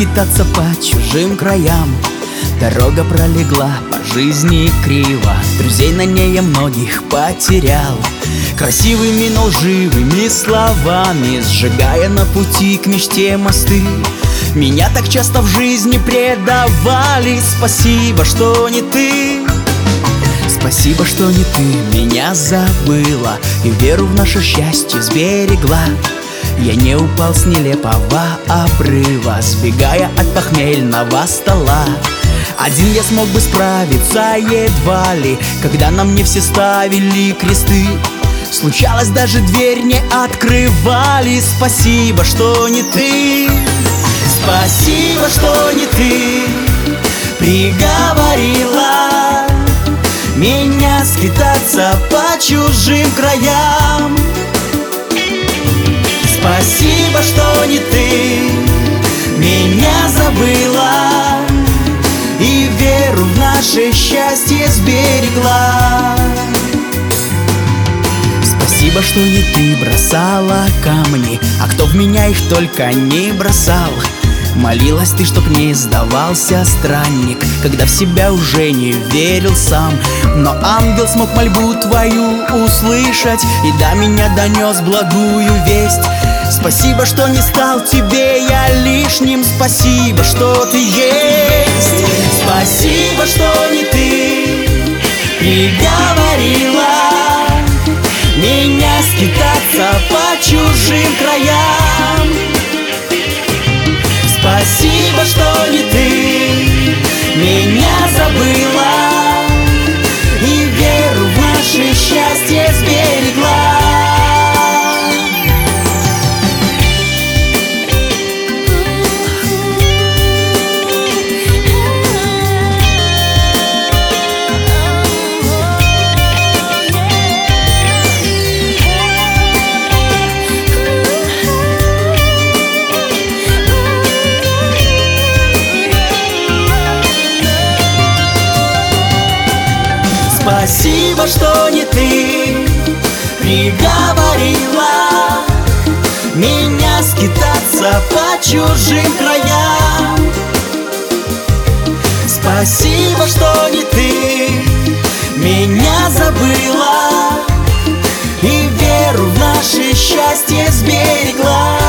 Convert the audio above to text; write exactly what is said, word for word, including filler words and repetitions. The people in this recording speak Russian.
скитаться по чужим краям. Дорога пролегла по жизни криво, друзей на ней я многих потерял. Красивыми, но лживыми словами, сжигая на пути к мечте мосты. Меня так часто в жизни предавали. Спасибо, что не ты. Спасибо, что не ты меня забыла и веру в наше счастье сберегла. Я не упал с нелепого обрыва, сбегая от похмельного стола. Один я смог бы справиться едва ли, когда на мне все ставили кресты. Случалось, даже дверь не открывали. Спасибо, что не ты. Спасибо, что не ты приговорила меня скитаться по чужим краям. Спасибо, что не ты меня забыла и веру в наше счастье сберегла. Спасибо, что не ты бросала камни, а кто в меня их только не бросал. Молилась ты, чтоб не сдавался странник, когда в себя уже не верил сам. Но ангел смог мольбу твою услышать и до меня донес благую весть. Спасибо, что не стал тебе я лишним. Спасибо, что ты есть. Спасибо, что не ты приговорила меня скитаться по чужим краям. Спасибо, что не ты меня забыла и веру в наше счастье сберегла. Спасибо, что не ты приговорила меня скитаться по чужим краям. Спасибо, что не ты меня забыла и веру в наше счастье сберегла.